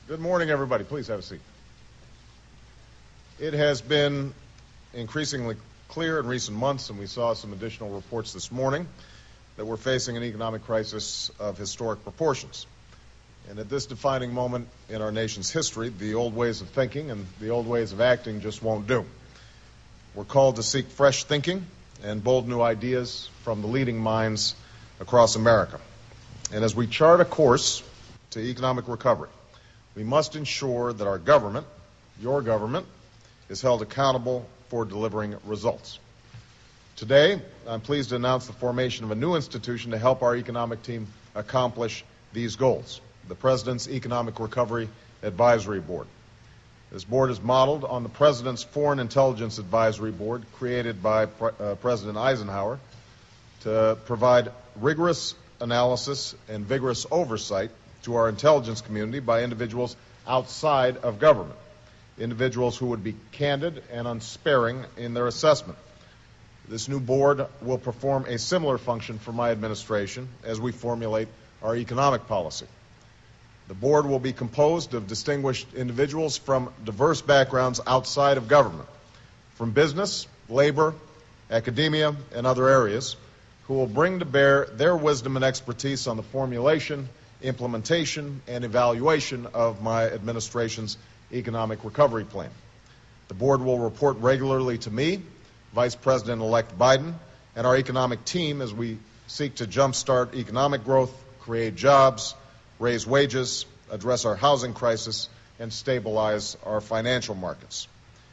Good morning, everybody. Please have a seat. It has been increasingly clear in recent months, and we saw some additional reports this morning, that we're facing an economic crisis of historic proportions. And at this defining moment in our nation's history, the old ways of thinking and the old ways of acting just won't do. We're called to seek fresh thinking and bold new ideas from the leading minds across America. And as we chart a course to economic recovery, we must ensure that our government, your government, is held accountable for delivering results. Today, I'm pleased to announce the formation of a new institution to help our economic team accomplish these goals, the President's Economic Recovery Advisory Board. This board is modeled on the President's Foreign Intelligence Advisory Board, created by President Eisenhower to provide rigorous analysis and vigorous oversight to our intelligence community by individuals outside of government, individuals who would be candid and unsparing in their assessment. This new board will perform a similar function for my administration as we formulate our economic policy. The board will be composed of distinguished individuals from diverse backgrounds outside of government, from business, labor, academia, and other areas, who will bring to bear their wisdom and expertise on the formulation, implementation, and evaluation of my administration's economic recovery plan. The board will report regularly to me, Vice President-elect Biden, and our economic team as we seek to jumpstart economic growth, create jobs, raise wages, address our housing crisis, and stabilize our financial markets.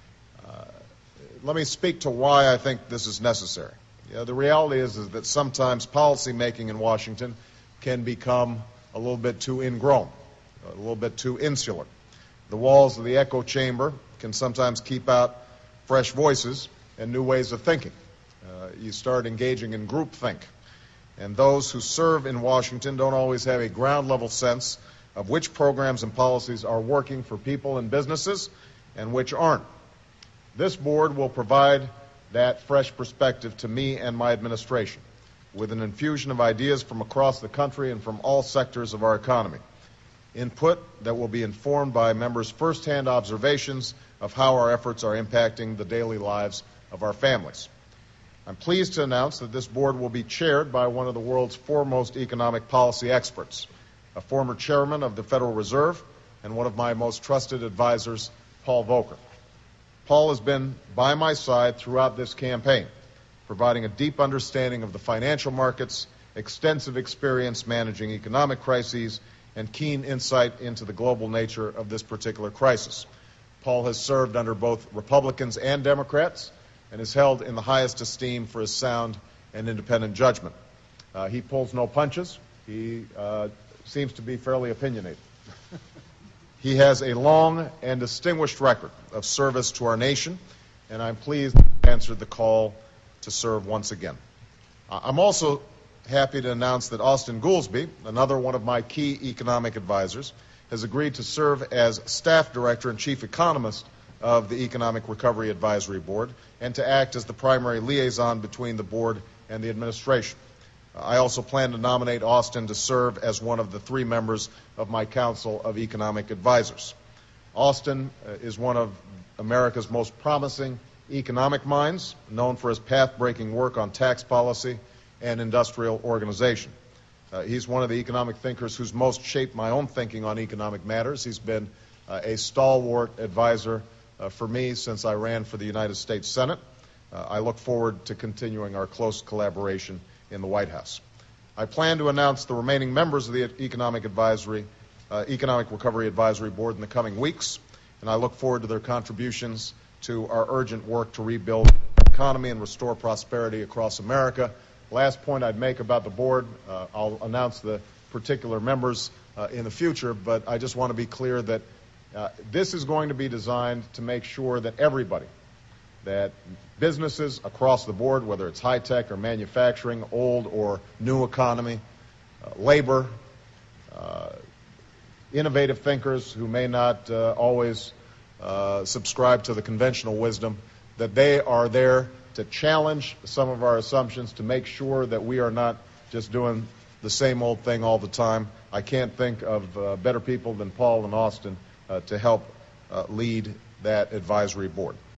Let me speak to why I think this is necessary. The reality is that sometimes policymaking in Washington can become a little bit too ingrown, a little bit too insular. The walls of the echo chamber can sometimes keep out fresh voices and new ways of thinking. You start engaging in groupthink. And those who serve in Washington don't always have a ground-level sense of which programs and policies are working for people and businesses and which aren't. This board will provide that fresh perspective to me and my administration, with an infusion of ideas from across the country and from all sectors of our economy. Input that will be informed by members' firsthand observations of how our efforts are impacting the daily lives of our families. I'm pleased to announce that this board will be chaired by one of the world's foremost economic policy experts, a former chairman of the Federal Reserve and one of my most trusted advisors, Paul Volcker. Paul has been by my side throughout this campaign, providing a deep understanding of the financial markets, extensive experience managing economic crises, and keen insight into the global nature of this particular crisis. Paul has served under both Republicans and Democrats and is held in the highest esteem for his sound and independent judgment. He pulls no punches. He seems to be fairly opinionated. He has a long and distinguished record of service to our nation, and I'm pleased to answer the call to serve once again. I'm also happy to announce that Austan Goolsbee, another one of my key economic advisors, has agreed to serve as staff director and chief economist of the Economic Recovery Advisory Board and to act as the primary liaison between the board and the administration. I also plan to nominate Austan to serve as one of the 3 members of my Council of Economic Advisors. Austan is one of America's most promising economic minds, known for his path-breaking work on tax policy and industrial organization. He's one of the economic thinkers who's most shaped my own thinking on economic matters. He's been a stalwart advisor for me since I ran for the United States Senate. I look forward to continuing our close collaboration in the White House. I plan to announce the remaining members of the Economic Recovery Advisory Board in the coming weeks, and I look forward to their contributions to our urgent work to rebuild the economy and restore prosperity across America. Last point I'd make about the board, I'll announce the particular members in the future, but I just want to be clear that this is going to be designed to make sure that everybody, that businesses across the board, whether it's high-tech or manufacturing, old or new economy, labor, innovative thinkers who may not always subscribe to the conventional wisdom, that they are there to challenge some of our assumptions, to make sure that we are not just doing the same old thing all the time. I can't think of better people than Paul and Austin to help lead that advisory board.